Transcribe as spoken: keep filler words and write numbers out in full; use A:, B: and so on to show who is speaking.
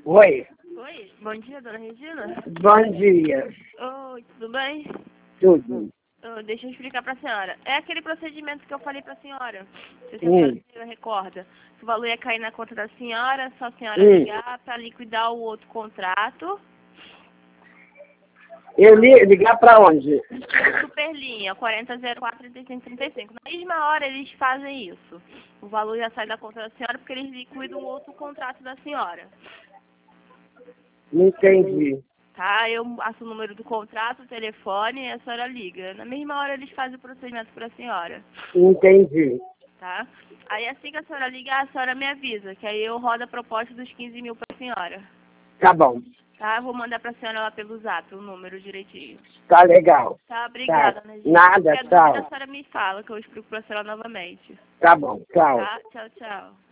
A: Oi.
B: Oi, bom dia, dona Regina.
A: Bom dia.
B: Oi, tudo bem?
A: Tudo.
B: Oh, deixa eu explicar para a senhora. É aquele procedimento que eu falei para a senhora. Se a
A: Hum.
B: senhora recorda. O valor ia cair na conta da senhora, só a senhora
A: Hum.
B: ligar para liquidar o outro contrato.
A: Eu li, ligar pra onde?
B: Superlinha, quarenta zero quatro, trinta e cinco, trinta e cinco. Na mesma hora eles fazem isso. O valor já sai da conta da senhora porque eles liquidam o outro contrato da senhora.
A: Não entendi.
B: Tá? Eu passo o número do contrato, o telefone e a senhora liga. Na mesma hora eles fazem o procedimento para a senhora.
A: Entendi.
B: Tá? Aí assim que a senhora ligar, a senhora me avisa, que aí eu rodo a proposta dos quinze mil para a senhora.
A: Tá bom.
B: Tá? Vou mandar para a senhora lá pelo zap o número direitinho.
A: Tá legal.
B: Tá? Obrigada,
A: Tá.
B: né, gente?
A: Nada,
B: Qualquer dúvida, a
A: tchau.
B: senhora me fala, que eu explico para a senhora novamente.
A: Tá bom, tchau.
B: Tá? Tchau, tchau.